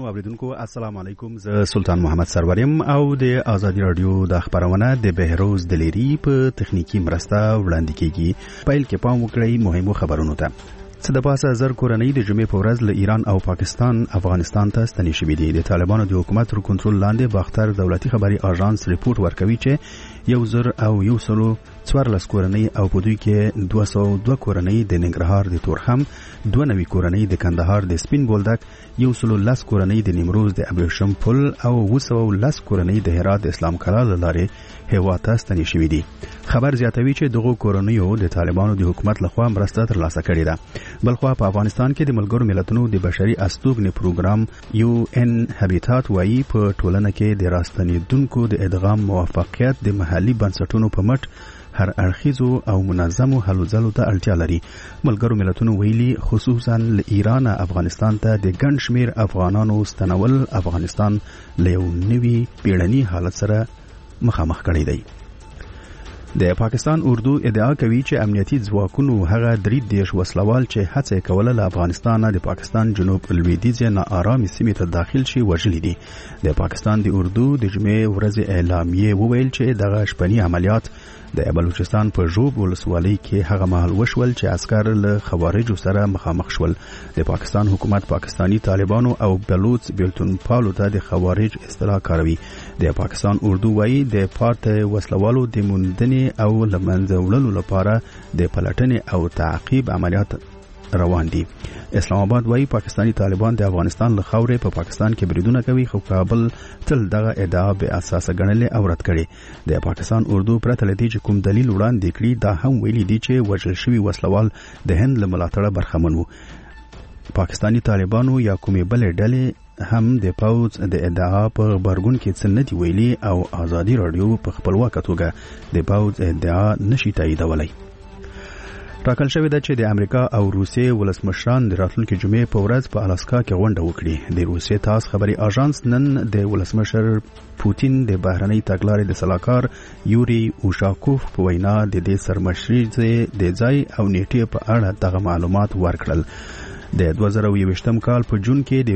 درنو اوریدونکو السلام علیکم. زه سلطان محمد سروریم او د آزادی رادیو د خبرونه د بهروز دلیری په تخنیکی مرسته وړاندې کیږي. پیل کې پام وکړئ مهمو خبرونو ته. څه د پاسه زر کورنۍ د جمعې په ورځ له ایران او پاکستان افغانستان ته ستنې شوې دي. د طالبانو د حکومت تر کنټرول لاندې باختر دولتي خبري اژانس ریپورت ورکوي چې 1,114 کورنۍ او په دوی کې 202 کورنۍ د ننګرهار د تورخم، 92 کورنۍ د کندهار د سپین بولدک، 110 کورنۍ د نیمروز د ابریشم پل او 210 کورنۍ د هرات د اسلام کلا لارې هیواد ته ستنې شوې دي. خبر زیاتوي چې دغه کورنیو د طالبانو د حکومت لخوا مرسته ترلاسه کړې ده. بلخوا په افغانستان کې د ملګرو ملتونو د بشري استوګنې پروګرام UN هابیټات وايي په ټولنه کې د راستنیدونکو د ادغام موافقت د محلي بنسټونو په مټ هر اړخیزو او منظمو هلو ځلو ته اړتیا لري. ملګرو ملتونو ویلي خصوصا له ایران افغانستان ته د ګڼ شمیر افغانانو ستنول افغانستان له یو نوي پیړني حالت سره مخامخ کړی دی. د پاکستان اردو ادعا کوي چې امنیتي ځواکونو هغه 3 وسلوال چې هڅه کوله له افغانستان د پاکستان جنوب لویدیځ نه آرامي سیمې ته داخل شي وژلي دي. د پاکستان د اردو د جمعې ورځ اعلامیه وویل چې دغه شپني عملیات د بلوچستان په ژوب ولسوالۍ کې هغه مهال وشول چې عسكر له خوارجو سره مخامخ شول. د پاکستان حکومت پاکستانی طالبانو او بلوچ بیلتون پالو ته د خوارج اصطلاح کاروي. د پاکستان اردو وايي د پات وسلوالو د موندنې او لمنځه وړلو لپاره د پلټنې او تعقیب عملیات روان دي. اسلام آباد وايي پاکستانی طالبان د افغانستان له خاورې په پاکستان کې بریدونه کوي، خو کابل تل دغه ادعا به اساسه ګڼلې او رد کړي. د پاکستان اردو پرته لدی چې کوم دلیل وړاندې کړي دا هم ویلي دي چې وژل شوی وسلوال د هند له ملاتړه برخمن وو. پاکستانی طالبانو یا کومې بلې ډلې هم د پوز د ادعا په خبرګون کې څه نه دی ویلي او آزادی رادیو په خپلواکه توګه د پوز ادعا نشي تاییدولای. ټاکل شوې ده چې د امریکا او روسیې ولسمشران د راتلونکي جمعې په ورځ په الاسکا کې غونډه وکړي. د روسیې تاس خبري اژانس نن د ولسمشر پوتین د بهرنۍ تګلارې د سلاکار یوري اوشاکوف په وینا د دې سرمشري د ځای او نیټې په اړه دغه معلومات ورکړل. د 2021 کال په جون کې د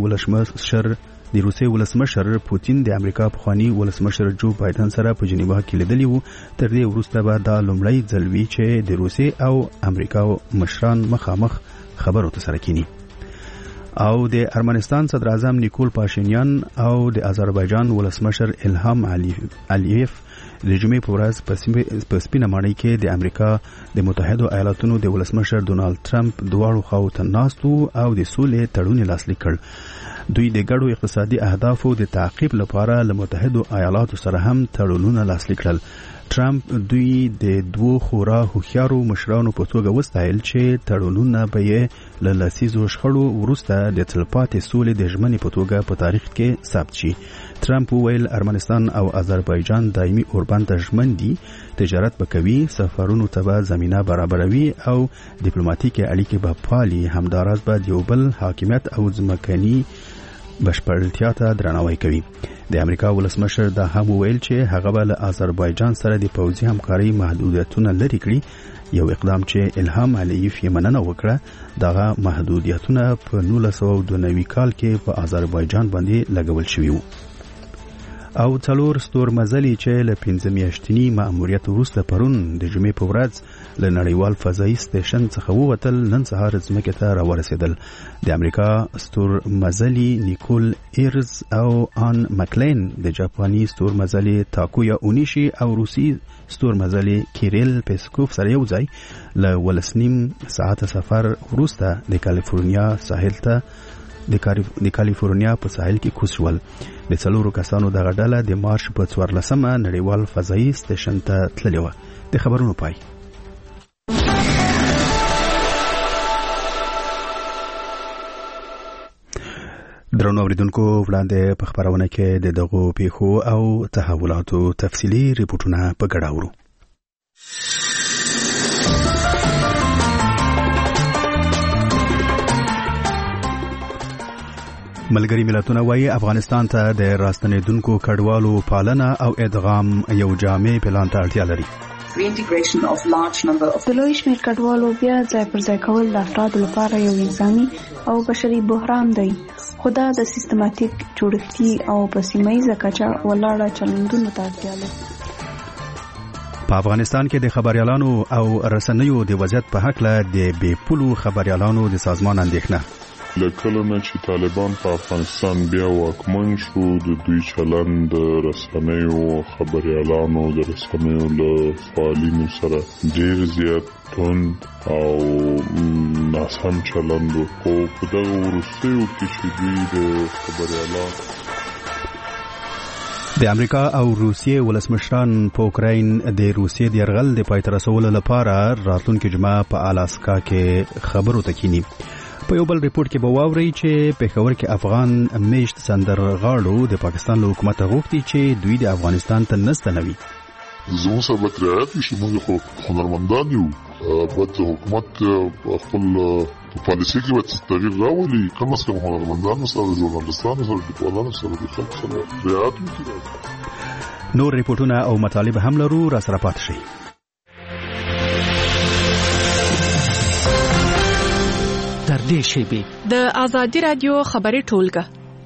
روسیې ولسمشر پوتین د امریکا پخوانی ولسمشر جو بایدن سره په جنیوا کې لیدلی وو. تر دې وروسته به دا لومړی ځل وی چې د روسیې او امریکا مشران مخامخ خبرو ته سره کینی. او د ارمنستان صدر اعظم نیکول پاشینیان او د آذربایجان ولسمشر الهام علیف د جمعې په ورځ په سپینه ماڼۍ کې د امریکا د متحده ایالاتونو د ولسمشر ډونالد ټرمپ دواړو خواو ته ناستو او د سولې تړون لاسلیک کړ. دوی د ګډو اقتصادي اهدافو د تعقیب لپاره له متحده ایالاتو سره هم تړونونه لاسلیک کړل. ټرمپ دوی د دوه خورا هوښیارو مشرانو په توګه وستایل چې تړونونه به یې له لسیزو شخړو وروسته د تلپاتې سولې د ژمنې په توګه په تاریخ کې ثبت شي. ټرمپ وویل ارمنستان او آذربایجان دایمي اوربند ته ژمن دي، تجارت به کوي، سفرونو ته به زمینه برابروي او ډیپلوماټیکي اړیکې به پالي. همداراز به د یو بل حاکمیت او ځمکني بشپړتیا ته درناوی کوي. د امریکا ولسمشر دا هم ویل چې هغه به له آذربایجان سره د پوځي همکاري محدودیتونه لري کړي. یو اقدام چې الهام علیف یې مننه وکړه. دغه محدودیتونه په 1992 کال کې په آذربایجان باندې لګول شوي وو. او څلور ستورمزلي چې له 15 میاشتني مأموریت وروسته پرون د جمعې په ورځ له نړیوال فضایي سټیشن څخه ووتل نن سهار ځمکې ته راورسېدل. د امریکا ستورمزلي نیکول ایرز او آن مکلین، د جاپاني ستورمزلي تاکویا اونیشي او روسي ستورمزلي کیریل پیسکوف سره یو ځای له 12 ساعته سفر وروسته د کالیفورنیا ساحل ته د کالیفورنیا په ساحل کې کوز شول. د څلورو کسانو دغه ډله د مارچ په 14مه نړیوال فضایي سټیشن ته تللې وه. د خبرونو پای. درنو اوریدونکو، وړاندې په خبرونه کې د دغو پیښو او تحولاتو تفصیلي ریپورتونه په ګډه اورو. ملګری ملتونه وايي افغانستان ته د راستنیدونکو کډوالو پالنه او ادغام یو جامع پلان ته اړتیا لري. د لوی شمېر کډوالو بیا ځای پر ځای کول د افرادو لپاره یو انساني او بشري بحران دی، خو دا د سیستماتیک جوړښتي او په سیمه‌ییزه کچه ولاړه چلندونو ته اړتیا لري. په افغانستان کې د خبريالانو او رسنیو د وضعیت په هکله د بې پولو خبريالانو د سازمان اندېښنه. کله نه چې طالبان په افغانستان بیا واکمن شو، د دوی چلند د رسنیو خبريالانو د رسنیو له فعالینو سره ډیر زیات توند او ناسم چلند و. خو په دغه وروستیو کې چې دوی د خبريالانو د امریکا او روسیې ولسمشران په اوکراین د روسیې د یرغل د پای ته رسولو لپاره راتلونکي جمعه په الاسکا کې خبرو ته کینی. په یو بل ریپورت کې به واورئ چې پېښور کې افغان میشت سندرغاړو د پاکستان له حکومت غوښتي چې دوی د افغانستان ته نستنوي. زموږ سره به رعایت وشي، موږ خو هنرمندان یو، باید حکومت خپل پالیسي کې باید تغییر راولي، کم از کم هنرمندانو سره، ژورنالستانو سره، لیکوالانو سره د خلکو سره رعایت وکړي. نور ریپورتونه او مطالب هم لرو، را سره پاتې شئ. تر دې شیبې د آزادي رادیو خبري ټولګه.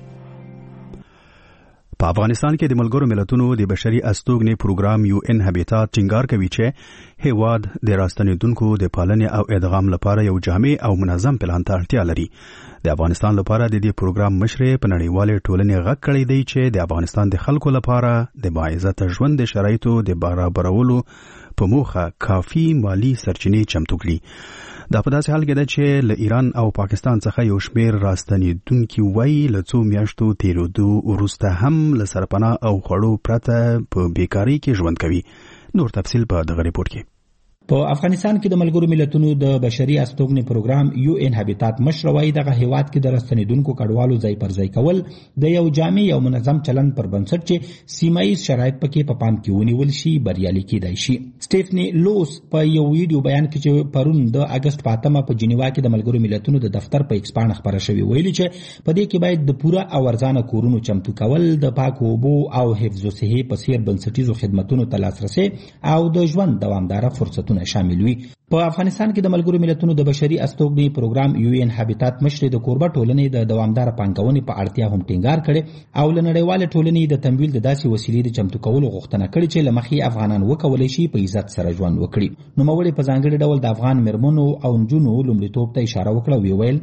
په افغانستان کې د ملګرو ملتونو د بشري استوګنې پروګرام UN هابیتات ټینګار کوي چې هیواد د راستنیدونکو د پالنې او ادغام لپاره یو جامع او منظم پلان ته اړتیا لري. د افغانستان لپاره د دې پروګرام مشرې په نړیوالې ټولنې غږ کړی دی چې د افغانستان د خلکو لپاره د باعزت ژوند د شرایطو د برابرولو په موخه کافي مالی سرچینې چمتو کړي. دا په داسې حال کې ده چې له ایران او پاکستان څخه یو شمېر راستنیدونکي وایي له څو میاشتو تیرېدو وروسته هم له سرپناه او خوړو پرته په بیکارۍ کې ژوند کوي. نور تفصیل په دغه ریپورت کې. په افغانستان کې د ملګرو ملتونو د بشري استوګنې پروګرام UN هابیتات مشر وايي دغه هیواد کې د راستنیدونکو کډوالو ځای پر ځای کول د یو جامع او منظم چلند پر بنسټ چې سیمایي شرایط پکې په پام کې ونیول شي بریالي کېدای شي. سټیفنی لوس په یو ویډیو بیان کې چې پرون د اگست 8 په جنیوا کې د ملګرو ملتونو د دفتر په ایکس پاڼه خبره شوې ویلي چې په دې کې باید د پوره او ارزانه کورونو چمتو کول، د پاکو اوبو او حفظ الصحه په څیر بنسټیزو خدماتونو ته لاسرسي او د ژوند دوامدار فرصتونه شامل وي. په افغانستان کې د ملګرو ملتونو د بشري استوګنې پروګرام UN هابیتات مشر د کوربه ټولنې د دوامدار پانګونې په اړتیا هم ټینګار کړي او له نړیواله ټولنې د تمویل د داسې وسیلې د چمتو کولو غوښتنه کړې چې له مخې افغانان وکولای شي په عزت سره ژوند وکړي. نوموړي په ځانګړي ډول د افغان مېرمنو او نجونو لومړیتوب ته اشاره وکړه او ویل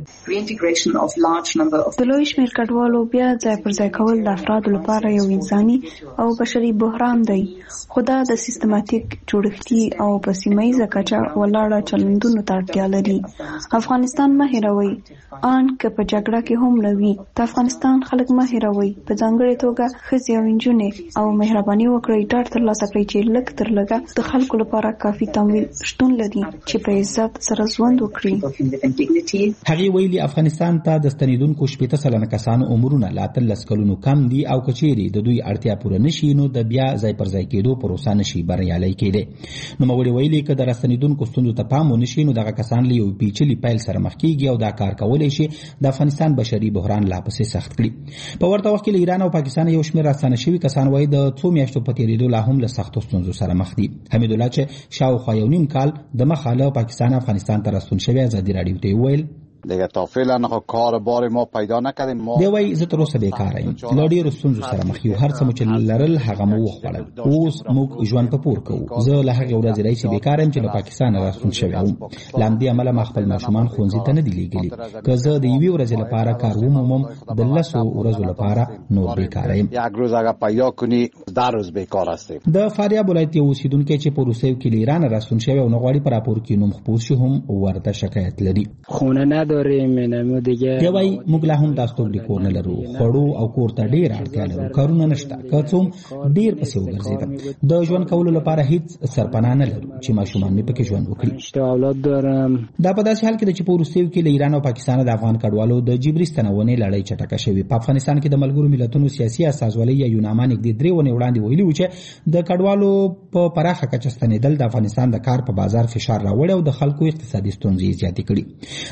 د لوی شمېر کډوالو بیا ځای پر ځای کول د افرادو لپاره یو انساني او بشري بحران دی، خو دا د سیستماتیک جوړښتي او په سیمه‌ییزه کچه ولاړه چلندونو ته اړتیا لري. افغانستان مه هېروئ، ان که په جګړه کې هم نه وي، د افغانستان خلک مه هېروئ، په ځانګړې توګه ښځې او نجونې، او مهرباني وکړئ ډاډ ترلاسه کړئ چې لږ تر لږه د خلکو لپاره کافي تمویل شتون لري چې په عزت سره ژوند وکړي. هغې ویلي افغانستان ته د ستنیدونکو 80% کسانو عمرونه لا 13 کلونو کم دي او کچېرې د دوی اړتیا پوره نشي نو د بیا ځای پر ځای کېدو پروسه نشي بریالۍ کېدی. نوموړي ویلي که د راستنیدونکو ستونزو ته پام ونشي نو دغه کسان له یو پیچلي پیل سره مخ کېږي او دا کار کولی شي د افغانستان بشري بحران لا پسې سخت کړي. په ورته وخت کې له ایران او پاکستان یو شمېر راستانه شوي کسان وایي د څو میاشتو په تېرېدو لا هم له سختو ستونزو سره مخ دي. حمید الله چې شاوخوا یو نیم کال د مخه له پاکستان افغانستان ته راستون شوی ازادي راډیو ته وویل دیگه تا فعلا کار بار ما پیدا نکردیم. ما دی وای زه تر اوسه بیکاره یم، له ډېرو ستونزو سره مخ یو، هر څه مو چې لرل هغه مو وخوړل، اوس موږ ژوند په پور کوو. زه له هغې ورځې راهیسې بیکاره یم چې له پاکستان راستون شوی وم. له همدې امله ما خپل ماشومان ښوونځي ته نه دي لېږلي. که زه د یوې ورځې لپاره کار ومومم د 10 ورځو لپاره نور بیکاره یم. یک روز اگر پیدا کنی 10 روز بیکار هستیم. د فاریاب ولایت یو اوسیدونکی چې په روسیې کې له ایران راستون شوی او نه غواړي په راپور کې نوم خپور شي هم ورته شکایت لري. خونه نداریم دی وای موږ لا هم د استوګنې کور نه لرو، خوړو او کور ته ډېر اړتیا لرو، کارونه نشته، که څوم ډېر پسې وګرځېدم، د ژوند کولو لپاره هیڅ سرپناه نه لرو چې ماشومان مې پکې ژوند وکړي. اولاد دارم. دا په داسې حال کې ده چې په وروستیو کې له ایران او پاکستان د افغان کډوالو د جبري ستنونې لړۍ چټکه شوې. په افغانستان کې د ملګرو ملتونو سیاسي استازولۍ یا یوناما نږدې 3 ونې وړاندې ویلي و چې د کډوالو په پراخه کچه ستنېدل د افغانستان د کار په بازار فشار راوړی او د خلکو اقتصادي ستونزې زیاتې کړي. د ملګرو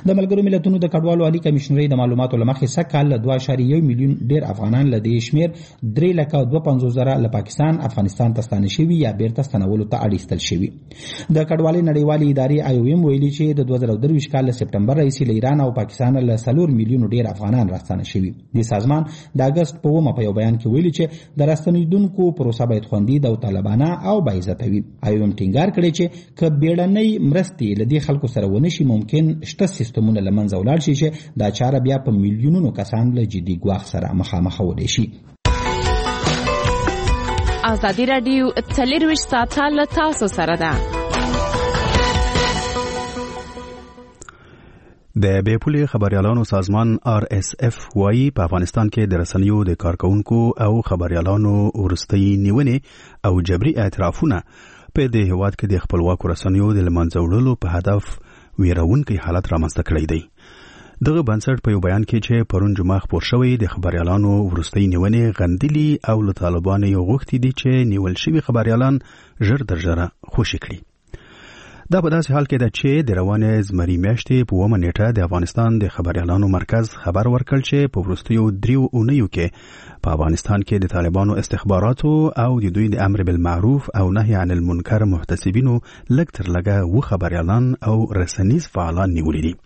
ملتونو د کډوالو عالی کمشنري د معلوماتو لمخې سکهال 2.1 میلیون ډیر افغانان له دې شمیر 3,52,000 له پاکستان افغانستان ته ستانه شوي یا بیرته ستنولو ته اړیستل شوي. د کډوالۍ نړیوالې ادارې IOM ویلي چې د 2023 کال له سپټمبر راهیسې له ایران او پاکستان له 4 میلیون ډیر افغانان راستانه شوي. د سازمان د اگست په 9 په یو بیان کې ویلي چې د راستنیدونکو پروسه باید خوندي او طالبانه او باعزته وي. IOM ټینګار کړی چې که بیړنۍ مرستې له دې خلکو سره ونشي ممکن شته سیستمونه له منځه ولاړ شي چې دا چاره بیا په میلیونونو کسان له جدي ګواښ سره مخامخ ودی شي. ازادي رادیو 24 ساعته له تاسو سره ده. د بیپولي خبريالانو سازمان RSF وايي په افغانستان کې د رسنیو د کارکونکو او خبريالانو ورستۍ نیونې او جبري اعترافونه په دې هیواد کې د خپلواکو رسنیو د لمنځه وړلو په هدف ویرونکي حالت رامنځته کړی دی. دغه بنسټ په یو بیان کې چې پرون جمعه خپور شوی د خبريالانو ورستۍ نیونې غندلي او له طالبانو یو غوښتي دي چې نیول شوي خبريالان ژر تر ژره خوشي کړي. دا په داسې حال کې ده چې د روانې زمري میاشتې په 9 نیټه د افغانستان د خبريالانو مرکز خبر ورکړ چې په وروستیو 3 اونیو کې په افغانستان کې د طالبانو استخباراتو او د دوی د امر بالمعروف او نهي عن المنکر محتسبینو لږ تر لږه و خبريالان او رسنیز فعالان نیولي دي.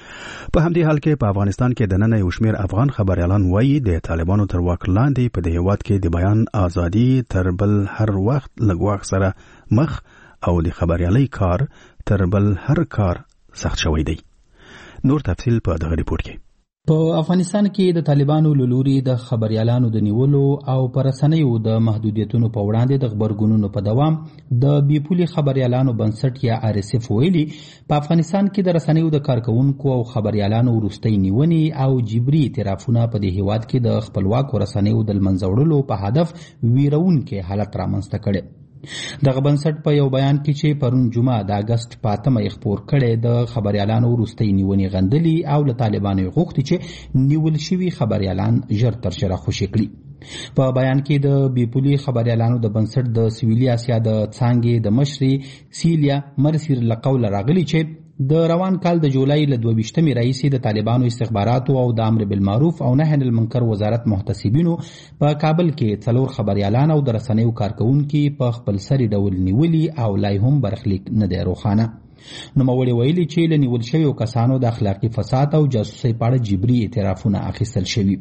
په همدې حال کې په افغانستان کې د نن یو شمېر افغان خبريالان وایي د طالبانو تر واک لاندې په دې هیواد کې د بیان ازادي تر بل هر وخت لږ سره مخ او د خبريالۍ کار تر بل هر کار سخت شوی دی. نور تفصیل په دغه ریپورت کې. په افغانستان کې د طالبانو لوري د خبريالانو د نیولو او پرسنیو د محدودیتونو په وړاندې د خبرګونونو په دوام د بیپولي خبريالانو بنسټ یا RSF ویلي په افغانستان کې د رسنیو د کارکونکو او خبريالانو ورستۍ نیونې او جبري اعترافونه په دې هیواد کې د خپلواکو رسنیو د لمنځه وړلو په هدف ویرونکي حالت رامنځته کړي. دغه بنسټ په یو بیان کې چې پرون جمعه د اگست 5 خپور کړي د خبريالانو ورستۍ نیونې غندلي او له طالبانو غوښتي چې نیول شوي خبريالان ژر تر ژره خوشي کړي. په بیان کې د بیپولي خبريالانو د بنسټ د سویلي اسیا د څانګې د مشري سیلیا مرسیر لقول راغلي چې د روان کال د جولای له 22 راهیسې د طالبانو استخباراتو او د امر بالمعروف او نهي عن المنکر وزارت محتسبینو په کابل کې 4 خبريالان او د رسنیو کارکونکو په خپل سری ډول نیولي او لای هم برخلیک نه دی روښانه. نوموړي ویلي چې له نیول شویو کسانو د اخلاقي فساد او جاسوسۍ په اړه جبري اعترافونه اخیستل شوي.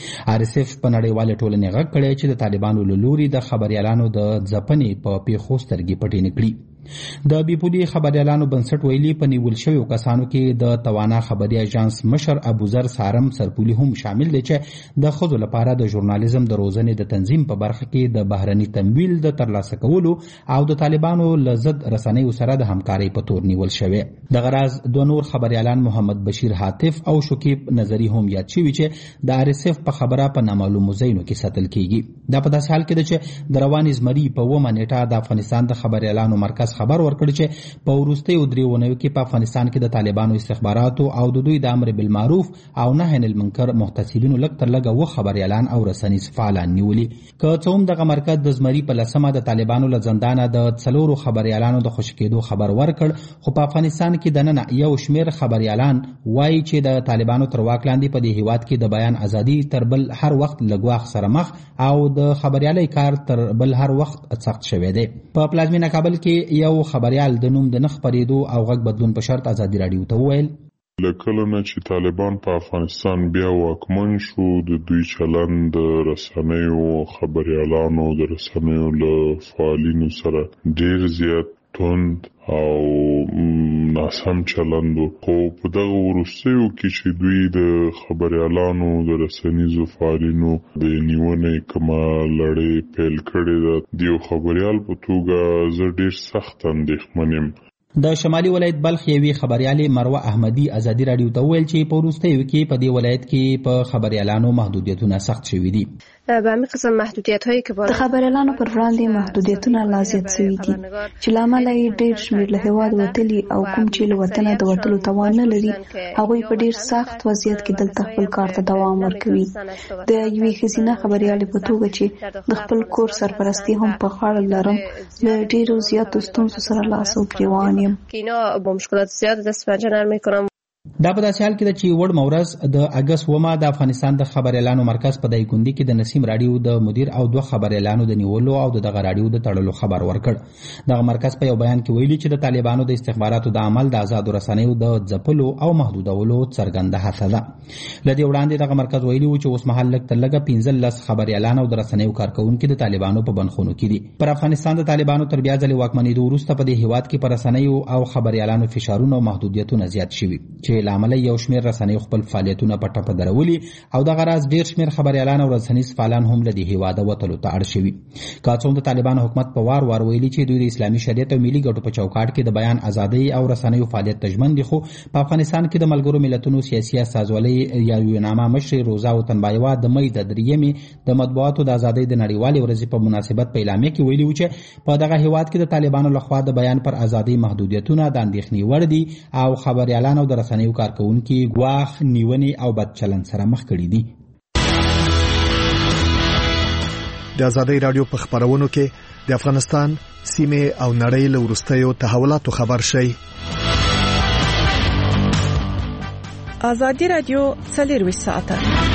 RSF په نړیواله ټولنې غږ کړی چې د طالبانو له لوري د خبريالانو د ځپنې په پیښو سترګې پټې نه کړي. د بیپولي خبريالانو بنسټ ویلي په نیول شویو کسانو کې د توانا خبري اژانس مشر ابوذر سارم سرپولي هم شامل دي چې د خود لپاره د ژورنالیزم د روزنې د تنظیم په برخه کې د بهرني تمویل د ترلاسه کولو او د طالبانو لزد رسنیو سره د همکارۍ په تور نیول شوی. د غراز دوه نور خبريالان محمد بشیر حاتف او شکیب نظری هم یاد شوی چې د RSF په خبره په نامعلومو ځایونو کې ساتل کیږي. دا په داسې حال کې ده چې د روانې زمري په 9 نیټه د افغانستان د خبريالانو مرکز خبر ورکړ چې په وروستیو 3 اونیو کې په افغانستان کې د طالبانو استخباراتو او د دوی د امر بالمعروف او نهي عن المنکر محتسبینو لږ تر لږه و خبريالان او رسنیز فعالان نیولي. که څه هم دغه مرکز د زمري په لسمه د طالبانو له زندانه د 4 خبريالانو د خوشی کېدو خبر ورکړ، خو په افغانستان کې د نن یو شمیر خبريالان وایي چې د طالبانو تر واک لاندې په دې هیواد کې د بیان ازادي تر بل هر وخت لګواخ سره مخ او د خبريالۍ کار تر بل هر وخت سخت شوی دی. په پلازمینه کابل کې یو خبريال د نوم د نخ پریدو او غږ بدلون په شرط ازادي رادیو ته وویل لکه نه چې طالبان په افغانستان بیا واکمن شو د دوی چلند د رسنیو خبريالانو د رسنیو له فعالینو سره ډیر زیات توند او ناسم چلند خو په دغه وروستیو کې چې دوی د خبريالانو د رسنیزو فعالینو د نیونې کما لړۍ پیل کړې ده د یو خبريال په توګه زه ډیر سخت اندېښمن یم. د شمالي ولایت بلخ یوې خبريالې مروه احمدي ازادي رادیو ته ویل چې په وروستیو کې په دې ولایت کې په خبريالانو محدودیتونه سخت شوي دي. به همین قسم محدودیت هایی که د خبريالانو پر وړاندې محدودیتونه لا زیات شوي دي چې لامل یې ډیر شمېر له هیواد وتلي او کوم چې له وطنه د وتلو توان نه لري هغوی په ډیر سخت وضعیت کې دلته خپل کار ته دوام ورکوي. د یوې ښځینه خبريالې په توګه چې د خپل کور سرپرستی هم په غاړه لرم له ډیرو زیاتو ستونزو سره لاس او ګریوان یم که اینا با مشکلات زیاد دست پنجه نرم میکنم. دا په داسې حال کې ده چې وړ مورز د اگست 9 د افغانستان د خبر اعلانو مرکز په دایکندي کې د نسیم رادیو د مدیر او 2 خبر اعلانو د نیولو او دغه رادیو د تړلو خبر ورکړ. دغه مرکز په یو بیان کې ویلي چې د طالبانو د استخباراتو د عمل د آزاد رسنیو د ځپلو او محدودولو څرګنده هڅه ده. لدې وړاندې دغه مرکز ویلي و چې اوس مهال لږ تر لږه 15 خبر اعلان او د رسنیو کارکونکو د طالبانو په بنخونو کې دي. پر افغانستان د طالبانو تر بیا ځلې واکمنېدو وروسته په دې هیواد کې پر رسنیو او خبر اعلانو فشارونه او محدودیتونه زیات شوي چې لامل یو شمېر رسنیو خپل فعالیتونه په ټپه درولي او دغه راز ډېر شمېر خبر اعلان او رسنیز فعالان هم له دې هیواده وتلو ته اړ شوي. که څوم د طالبانو حکومت په وار وار ویلي چې دوی د اسلامي شریعت او ملي ګټو په چوکاټ کې د بیان ازادۍ او رسنیو فعالیت ته ژمن دي، خو په افغانستان کې د ملګرو ملتونو سیاسي استازولۍ یا یونامه مشر روزا وطنبایوا د مې د 3 د مطبوعاتو د ازادۍ د نړیوالې ورځې په مناسبت په اعلامیه کې ویلي و چې په دغه هیواد کې د طالبانو لخوا د بیان پر ازادۍ محدودیتونه د اندېښنې وړ دي او خبر اعلان او د رسنیو کارکونکو ګواښ نیونې او بد چلند سره مخ کړي دي. د ازادۍ رادیو په خبرونو کې د افغانستان سیمه او نړۍ له وروستیو تحولاتو خبر شي. ازادي رادیو 24 ساعته.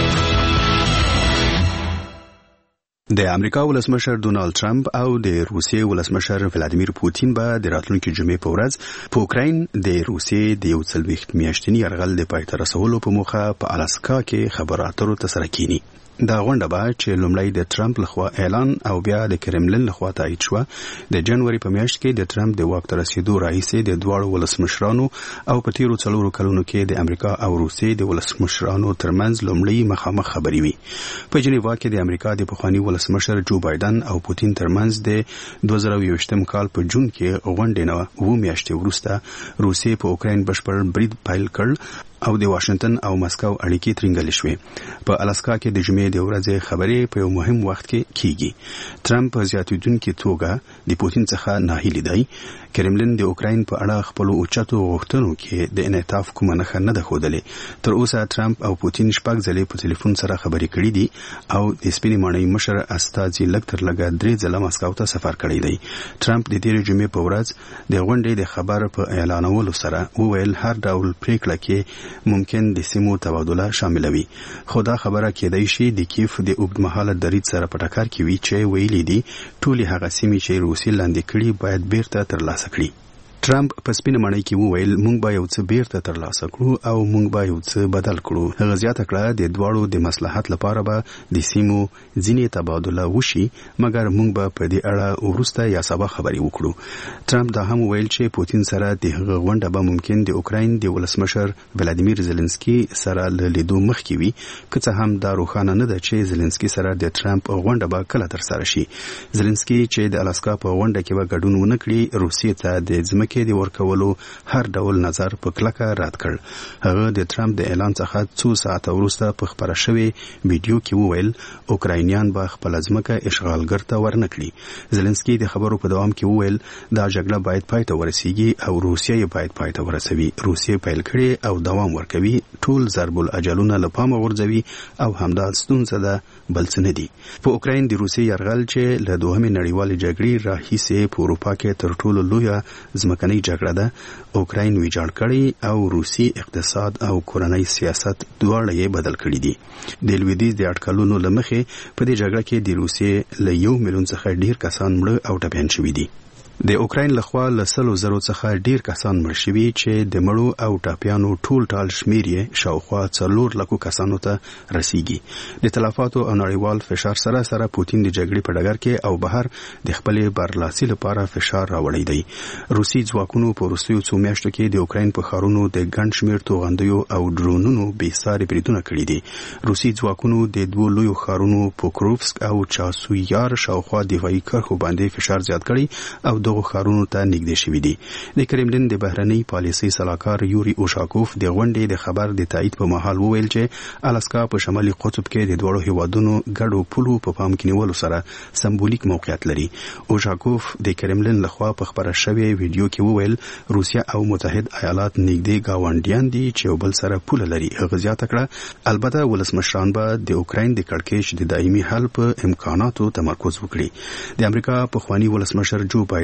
د امریکا ولسمشر ډونالد ټرمپ او د روسیې ولسمشر ولادیمیر پوتین به د راتلونکي جمعې په ورځ په اوکراین د روسیې د 40 میاشتني یرغل د پای ته رسولو په موخه په الاسکا کې خبرو اترو ترسره کینی. دا غونډه به چې لومړی د ټرمپ لخوا اعلان او بیا د کرملن لخوا تایید شو د جنوري په میاشت کې د ټرمپ د واک ته رسیدو راهیسې د دواړو ولسمشرانو او په تیرو 4 کلونو کې د امریکا او روسیې د ولسمشرانو ترمنځ لومړی مخامخ خبرې وي. په جنیوا کې د امریکا د پخوانی ولسمشر جو بایدن او پوتین ترمنځ د 2020 کال په جون کې غونډه نه و میاشتې وروسته روسیې په اوکراین بشپړ برید پیل کړ او د واشنگټن او مسکو اړیکې ترنګل شوې. په الاسکا کې د جمعې د ورځې خبرې په یو مهم وخت کې کیږي. ټرمپ زیاتیدونکو توګه د پوتین څخه ناهیلی دی. کرملن د اوکراین په اړه خپل اوچتو غوښتنو کې د انعطاف کومه نښه نه ده ښودلې. تر اوسه ټرمپ او پوتین شپږ ځلې په ټلیفون سره خبرې کړې دي او د سپینې ماڼۍ مشر استازي لږ تر لږه 3 ځله مسکو ته سفر کړی دی. ټرمپ د تیر جمعې په ورځ د غونډې د خبر په اعلانولو سره وویل هر ډول پریکړه کې ممکن د سیمو تبادله شاملوي، خو دا خبره کېدای شي د کیف د اوږدمهاله دریځ سره په ټکر کې وي چې ویلي دي ټولې هغه سیمې چې روسیې لاندې کړي باید بیرته ترلاسه کړي. ټرمپ په سپینه ماڼۍ کې وویل موږ به یو څه بیرته ترلاسه کړو او موږ به یو څه بدل کړو. هغه زیاته کړه د دواړو د مصلحت لپاره به د سیمو ځینې تبادله وشي، مګر موږ به په دې اړه وروسته یا سبا خبرې وکړو. ټرمپ دا هم ویل چې پوتین سره د هغه غونډه به ممکن د اوکراین د ولسمشر ولادیمیر زيلنسکي سره لیدو مخکې وي، که څه هم دا روښانه نه ده چې زيلنسکي سره د ټرمپ غونډه به کله ترسره شي. زيلنسکي چې د الاسکا په غونډه کې به ګډون ونه کړي، روسیې ته د ځمکې کې د ورکولو هر ډول نظر په کلکه رد کړ. هغه د ټرمپ د اعلان څخه 2 ساعته وروسته په خبره شوی ویډیو کې وویل اوکراینیان به خپل ځمکه اشغالګر ته ورنکړي. زيلنسکي د خبرو په دوام کې وویل دا جګړه باید پای ته ورسیږي او روسیه یې باید پای ته ورسوي. روسیه پیل کړي او دوام ورکوي، ټول ضرب الاجلونه له پامه غورځوي او همدا ستونزه ده، بل څه نه دي. په اوکراین د روسیې یرغل چې له دوهمې نړیوالې جګړې راهیسې په اروپا کې تر ټولو لویه ځمکنۍ جګړه ده، اوکراین ویجاړ کړي او روسي اقتصاد او کورنۍ سیاست دواړه یې بدل کړي دي. د لویدیځ د اټکلونو له مخې په دې جګړه کې د روسیې له 1 میلیون څخه ډیر کسان مړه او ټپیان شوي دي. د اوکراین لخوا له 100,000 څخه ډیر کسان مړ شوي چې د مړو او ټاپیانو ټول ټال شمیر یې شاوخوا 4 لکو کسانو ته رسیږي. د تلفاتو او نړیوال فشار سره سره پوتین د جګړې په ډګر کې او بهر د خپلې برلاسي لپاره فشار راوړی دی. روسي ځواکونو په وروستیو 2 میاشتو کې د اوکراین په ښارونو د ګڼ شمیر توغندیو او ډرونونو بېساري بریدونه کړي دي. روسي ځواکونو د 2 لویو ښارونو پوکروفسک او چاسویار شاوخوا دفاعي کرښو باندې فشار زیات کړي او دغه ښارونو ته نږدې شوي دي. د کرملن د بهرنۍ پالیسۍ سلاکار یوري اوشاکوف د غونډې د خبر د تایید په مهال وویل چې الاسکا په شمالي قطب کې د دوړو هیوادونو ګډو پولو په پام کې نیولو سره سمبولیک موقعیت لري. اوشاکوف د کرملن لخوا په خبره شوی ویډیو کې وویل روسیا او متحد ایالات نږدې گاونډیان دي چې بل سره پوله لري. هغه زیاته کړه البته ولسمشران به د اوکراین د کړکېچ د دایمي حل په امکاناتو تمرکز وکړي. د امریکا پخوانی ولسمشر جو بایدن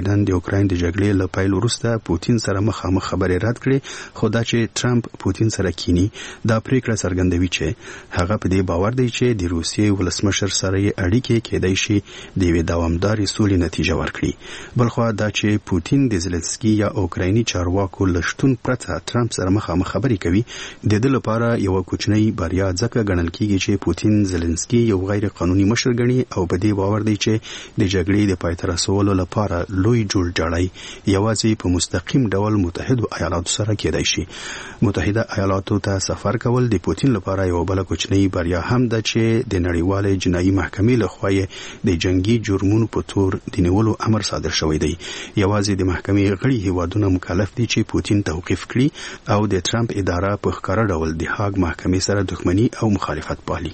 بایدن د اوکراین د جګړې له پیل وروسته پوتین سره مخامخ خبرې رد کړې، خو دا چې ټرمپ پوتین سره کینی دا پریکړه څرګندوي چې هغه په دې باور دی چې د روسیې ولسمشر سره اړیکې کېدای شي د یوې دوامدارې سولې نتیجه ورکړي. بلخوا دا چې پوتین د زلنسکي یا اوکرایني چارواکو له شتون پرته ټرمپ سره مخامخ خبرې کوي د دې لپاره یو کوچنی بریا ځکه ګڼل کیږي چې پوتین زلنسکي یو غیر قانوني مشر ګڼي او په دې باور دی چې د جګړې د پای ته رسولو لپاره لوی جوړجاړی یوازې په مستقیم ډول متحده ایالاتو سره کېدای شي. متحده ایالاتو ته سفر کول د پوتین لپاره یو بل کوچنی بریا هم ده چې د نړیوالې جنایي محکمې لخوا د جنگي جرمونو په تور د نیولو امر صادر شوی دی. یوازې د محکمې غړي هیوادونه مکلف دي چې پوتین توقیف کړي او د ټرمپ اداره په ښکاره ډول د هاګ محکمې سره دښمني او مخالفت پالي.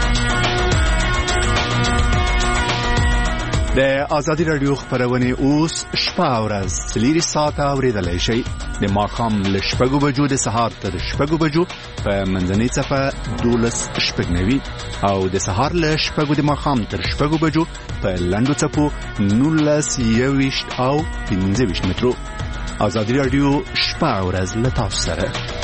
د آزادی رادیو خبرونه اوس شپه او ورځ لري ساعته اوریدلای شي د ماخام له شپږو بجو د سهار تر شپږو بجو په منځنۍ صفه 12 شپږنوي او د سهار له شپږو د ماخام تر شپږو بجو په لندو صفو 19 او 15 مترو. آزادی رادیو شپه او ورځ له تاسو سره.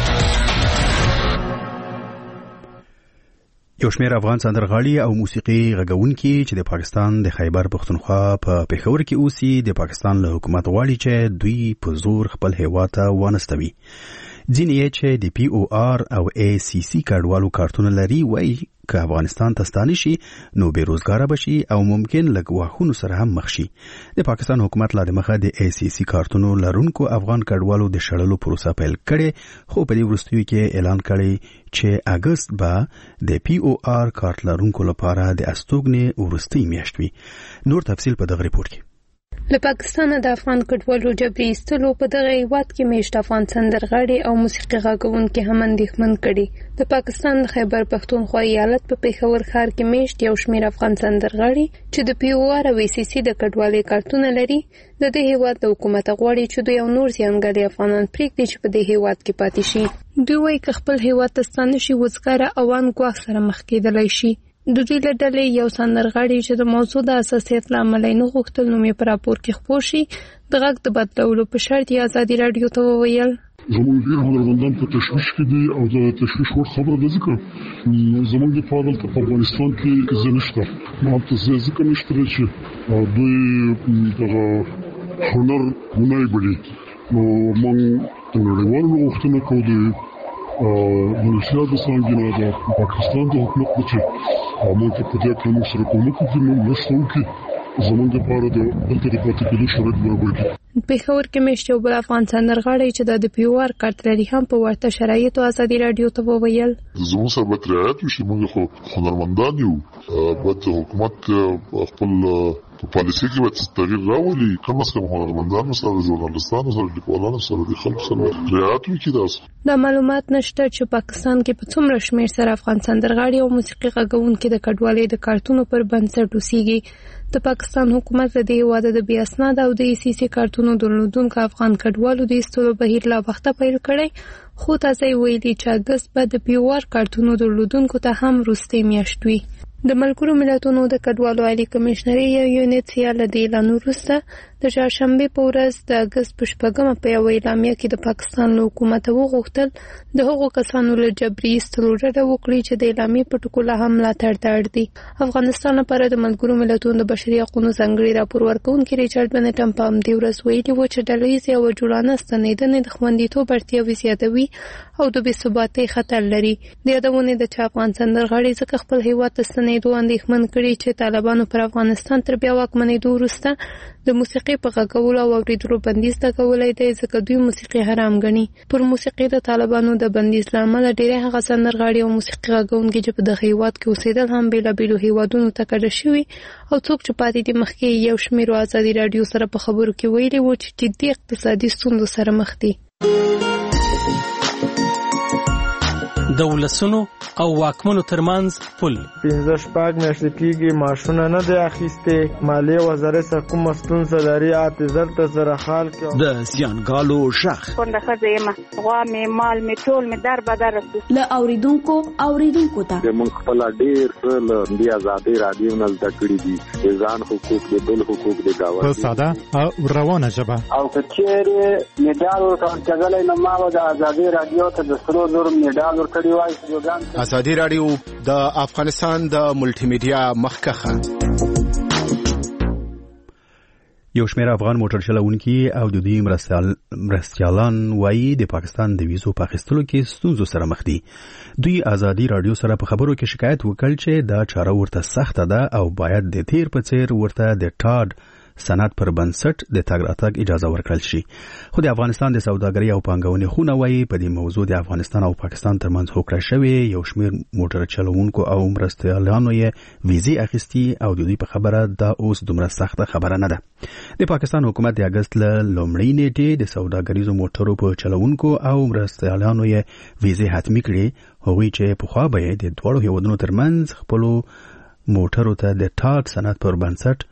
یو شمېر افغان سندرغاړي او موسیقي غږونکي چې د پاکستان د خیبر پختونخوا په پېښور کې اوسي د پاکستان له حکومت غواړي چې دوی په زور خپل هیواد ته وانستوي. ځینې یې چې د پی او آر او ای سی سی کډوالو کارتونه لري وایي که افغانستان ته ستانه شي نو بیروزګاره بشي او ممکن لږ واښونو سره هم مخ شي. د پاکستان حکومت لا د مخه د ای سی سی کارتونو لرونکو افغان کډوالو د شړلو پروسه پیل کړې، خو په دې وروستیو کې اعلان کړی چې اگست به د پی او آر کارت لرونکو لپاره د استوګنې وروستۍ میاشت وي. نور تفصیل په دغه ریپورت کې. له پاکستان د افغان کډوالو جبري ایستلو په دغه هیواد کې میشت افغان سندرغاړي او موسیقي غږونکي هم اندېښمن کړي. د پاکستان د خیبر پختونخوا ایالت په پېښور ښار کې میشت یو شمېر افغان سندرغاړي چې د پی او آر او ای سی سی د کډوالۍ کارتونه لري د دې هیواد د حکومت غواړي چې دوی یو نور زیانګالي افغانان پرېږدي چې په دې هیواد کې پاتې شي. دوی وایي که خپل هیواد ته ستانه شي وزګاره اوان ګواښ سره مخ کېدلی شي. د دوی له ډلې یو سندرغاړي چې د موضوع د حساسیت له امله یې نه غوښتل نوم یې په راپور کې خپور شي د غږ د بدلولو په شرط یې ازادي راډیو ته وویل زموږ ډېر هنرمندان په تشویش کې دي او د تشویش وړ خبره ده ځکه زموږ دفاع دلته په افغانستان کې زه نشته مالته ځکه نشته چې دوی دغه هنر ګناه بولي. نو موږ د نړیوالو غوښتنه کوو د ملتیا د څنګه د پاکستان د حکومت چې موږ په دې کې موږ سره کوم کوم نشو کې زموږ لپاره د دلته د پاتې کېدو شرط برابر دي. پېښور کې میشت یو بل افغان سندرغاړی چې د پی او آر کارت لري هم په ورته شرایطو ازادي راډیو ته وویل زموږ سره به رعایت وشي. موږ خو هنرمندان یو باید حکومت خپل په پالیسي کې باید تغییر راولي. کم از کم هنرمندانو سره ژورنالستانو سره لیکوالانو سره د خلکو سره رعایت وکړي. دا معلومات نشته چې پاکستان کې په څومره شمېر سره افغان سندرغاړي او موسیقي غږونکي د کډوالۍ د کارتونو پر بنسټ اوسېږي. د پاکستان حکومت له دې هېواده د بې اسناده او د ای سی سی کارتونو درلودونکو افغان کډوالو د ایستلو بهیر لا وخته پیل کړی، خو تازه یې ویلي چې اګست به د پی او آر کارتونو درلودونکو ته هم وروستۍ میاشت وي. د ملګرو ملتونو د کډوالو عالي کمشنري یو یونیټ له دې اعلان وروسته د چهارشنبې په ورځ د اګست په 8 په یوه اعلامیه کې د پاکستان له حکومته وغوښتل د هغو کسانو له جبري ایستلو ډډه وکړي چې د اعلامیې په ټکو له هم ملاتړ ته اړ دي. افغانستان لپاره د ملګرو ملتونو د بشري حقوقو ځانګړي راپور ورکوونکي ریچارډ بنټم په همدې ورځ ویلي و چې ډلهییزې او جوړانه ستنېدنې د خوندیتوب اړتیاوې زیاتوي او د بې ثباتۍ خطر لري. د یادونې ده چې افغان سندرغاړي ځکه خپل هیواد ته ستنېدو اندېښمن کړي چې طالبانو پر افغانستان تر بیا واکمنېدو وروسته د موسیقي په غږولو او اورېدلو بندیز لګولی دی ځکه دوی موسیقي حرام ګڼي. پر موسیقي د طالبانو د بندیز له امله ډېری هغه سندرغاړي او موسیقي غږونکي چې په دغه هیواد کې اوسېدل هم بېلابېلو هیوادونو ته کډه شوي او څوک چې پاتې دي مخکې یو شمېرو ازادي راډیو سره په خبرو کې ویلي وو چې جدي اقتصادي ستونزو سره مخ دي. د ولسونو او واکمنو ترمنځ پل 15 میاشتې کېږي معاشونه نه دی اخیستې مالیې وزارت سره کومه ستونزه لري اعتذار ته سره حال کې د زیانګالو شخ څنګه ښځه یم غوا مې مال مې ټول مې در بدر له اوریدونکو ته موږ خپل ډېر څه له دې آزادۍ رادیو نه زده کړي دي ځان حقوق د بل حقوق د گاونډي په ساده او روانه ژبه او کچېره میډال ورکړل نو ما د آزادۍ رادیو ته د سرو زر میډال ورکړی وای. آزادۍ رادیو د افغانستان د ملټي میډیا مخکخه. یو شمېر افغان موټر چلوونکي او د دوی مرستیالان وایي د پاکستان د ویزو په اخیستلو کې ستونزو سره مخ دي. دوی آزادۍ رادیو سره په خبرو کې شکایت وکړ چې دا چاره ورته سخته ده او باید د تیر په څیر ورته د ټاډ سند پر بنسټ د تګ راتګ اجازه ورکړل شي. خو د افغانستان د سوداګرۍ او پانګونې خونه وایي په دې موضوع د افغانستان او پاکستان ترمنځ هوکړه شوې یو شمېر موټر چلوونکو او مرستیالانو یې ویزې اخیستي او د دوی په خبره دا اوس دومره سخته خبره نه ده. د پاکستان حکومت د اگست له لومړۍ نیټې د سوداګریزو موټرو په چلوونکو او مرستیالانو یې ویزې حتمي کړې، هغوی چې پخوا به یې د دواړو هیوادونو ترمنځ خپلو موټرو ته د ټاډ سند پر بنسټ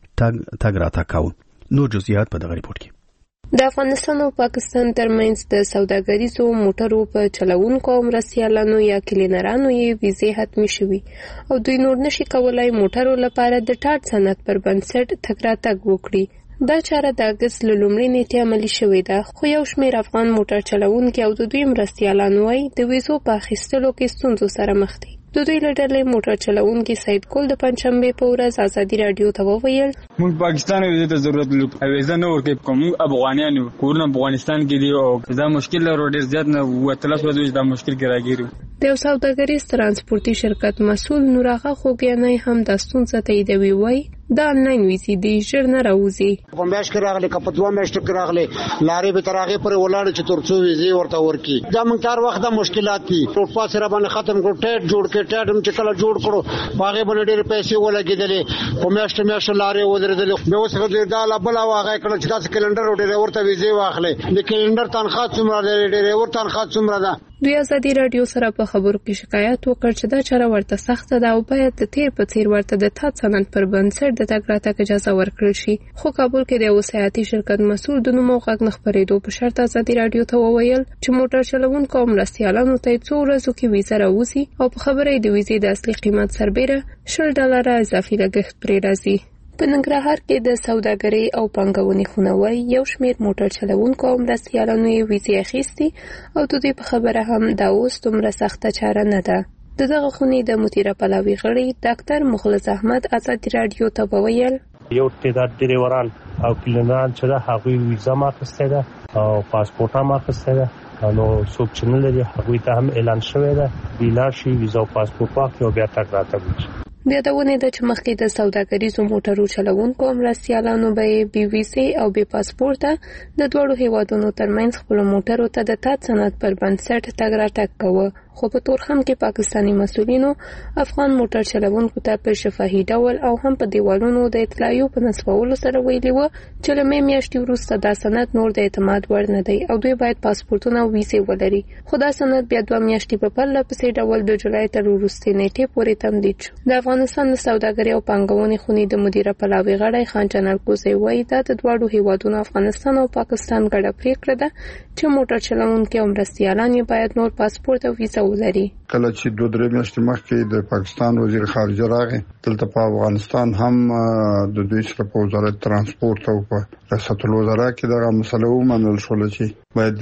تګ راتګ کاوه. نور جزئیات په دغه ریپورت کې. د افغانستان او پاکستان ترمنځ د سوداګریزو موټرو په چلوونکو او مرستیالانو یا کلینرانو یې ویزې حتمي شوي او دوی نور نشي کولای موټرو لپاره د ټاډ سند پر بنسټ تګ راتګ وکړي. دا چاره د اگست له لومړۍ نیټې عملي شوې ده، خو یو شمېر افغان موټر چلوونکي او د دوی مرستیالان وایي د ویزو په اخیستلو کې ستونزو سره مخ دي. د دوی له ډلې موټر چلوونکي سید ګل د پنجشنبې په ورځ ازادي رادیو ته وویل موږ پاکستان ویزې ته ضرورت لرو، ویزه نه ورکوي کوم افغانان یو کورونه افغانستان کې دی او دا مشکل لرو ډېر زیات نه وتلس ورځې دا مشکل کې راګیرو. د یو سوداګریز ترانسپورتي شرکت مسؤل نوراغه خوګیانای هم د ستونزه تاییدوي، وایي دا آنلاین ویزې دی ژر نه راوځي. په میاشت کې راغلي که په 2 میاشتو کې راغلي لارې به تر هغې پورې ولاړې چې تر څو ویزې ورته ورکړي. دا موږ هر وخت دا مشکلات دي. ټول پاس را باندې ختم کړو، ټیټ جوړ کړ، ټیټ هم چې کله جوړ کړو په هغې باندې ډېرې پیسې ولګېدلې، په میاشتو لارې ودرېدلې. بیا اوس دا لا بله هغه کړه چې داسې کلنډر او ډریور ته ویزې واخلې. د کلنډر تنخواه څومره ده، د ډریور تنخواه څومره ده. دوی ازادي رادیو سره په خبرو کې شکایت وکړ چې دا چاره ورته سخته ده او باید د تیر په څیر ورته د ټاډ سند پر بنسټ د تګ راتګ اجازه ورکړل شي. خو کابل کې د یو سیاحتي شرکت مسؤل د نوم او غږ نه خپرېدو په شرط ازادي رادیو ته وویل چې موټر چلوونکو او مرستیالانو ته 2 ورځو کې ویزه راوځي او په خبره د ویزې د اصلي قیمت سربیره $10 اضافي لګښت پرې راځي. په ننګرهار کې د سوداګرۍ او پانګونې خونه وایي یو شمېر موټر چلوونکو او مرستیالانو یې ویزې اخیستي او د دوی په خبره هم دا اوس دومره سخته چاره نه ده. د دغه خونې د مدیره پلاوي غړي ډاکټر مخلص احمد ازادي رادیو ته وویل یو تعداد ډریوران او کلینران چې دا هغوی ویزه ما اخیستې ده او پاسپورټ هم اخیستې ده، نو څوک چې نه لري هغوی ته هم اعلان شوی ده ویلار شي ویزه او پاسپورټ واخلي او بیا تګ راتګ وکړي. د یادونې ده چې مخکې د سوداګریزو موټرو چلوونکو او مرستیالانو به بې ویزې او بې پاسپورټه د دواړو هیوادونو ترمنځ خپلو موټرو ته د ټاډ سند پر بنسټ تګ راتګ کوه. خو په تورخم کې پاکستاني مسؤلینو افغان موټر چلوونکو ته په شفاهي ډول او هم په دیوالونو د اطلاعیو په نصبولو سره ویلي وو چې له مې میاشتې وروسته دا سند نور د اعتماد وړ نه دی او دوی باید پاسپورټونه او ویزې ولري. خو دا سند بیا 2 میاشتې په پرله پسې ډول د جولای تر وروستۍ نیټې پورې تمدید شو. د افغانستان د سوداګرۍ او پانګونې خونې د مدیره پلاوي غړی خان جنرال کوزی وایي دا د دواړو هیوادونو افغانستان او پاکستان ګډه پریکړه ده چې موټر چلوونکي او مرستیالان یې باید نور پاسپورټ او ویزه ولري. کله چې 2-3 میاشتې مخکې د پاکستان وزیر خارجه راغی دلته په افغانستان هم د دوی سره په وزارت ترانسپورت او په ریاست الوزرا کې دغه مسله ومنل شوله چې باید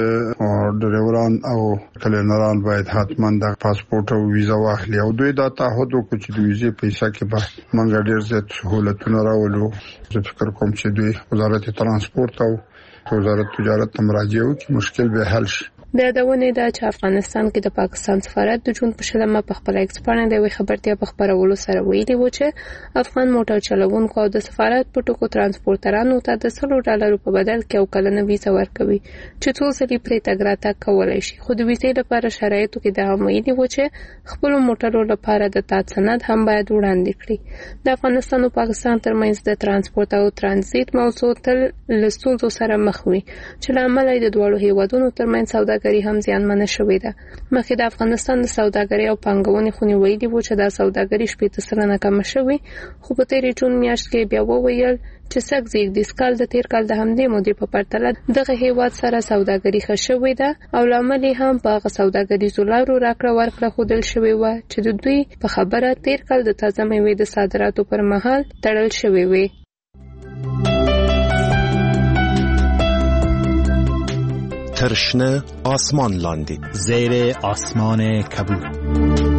ډریوران او کلینران باید حتما د پاسپورټ او ویزه واخلي او دوی دا تعهد وکړي چې د ویزې پیسې کې به موږ ډېر زیات سهولتونه راولو. زه فکر کوم چې دوی وزارت ترانسپورت او وزارت تجارت ته مراجعه وکړي مشکل به حل شي. د یادونې ده چې افغانستان کې د پاکستان سفارت د جون په 20 په خپل ایکس باندې د یوې خبرتیا په خپرولو سره ویلي و چې افغان موټر چلوونکو او د سفارت په ټکو ترانسپورټرانو ته د $100 په بدل کې او کلنه ویزه ورکوي چې څو ځلې پرې تګ راتګ کولی شي. خو د ویزې لپاره شرایطو کې دا هم ویلي و چې خپلو موټرو لپاره د ټاډ سند هم باید وړاندې کړي. د افغانستان او پاکستان ترمنځ د ترانسپورت او ترانزیت موضوع تل له ستونزو سره مخ وي چې له امله د دواړو هیوادونو ترمنځ سوداګري هم زیانمنه شوې ده. مخکې د افغانستان د سوداګري او پانګونې خونې ویلي وو چې دا سوداګري 80% کمه شوې، خو په تېرې جون میاشت کې بیا وویل چې سږ زیږدیز کال د تېر کال د همدې مودې په پرتله دغه هیواد سره سوداګري ښه شوې ده او لامل یې هم په هغه سوداګریزو لارو راکړه ورکړه ښودل شوې وه چې د دوی په خبره تېر کال د تازه میوې د صادراتو پر مهال تړل شوې وې. ترشنه آسمان لاندې، زیر آسمان کبود.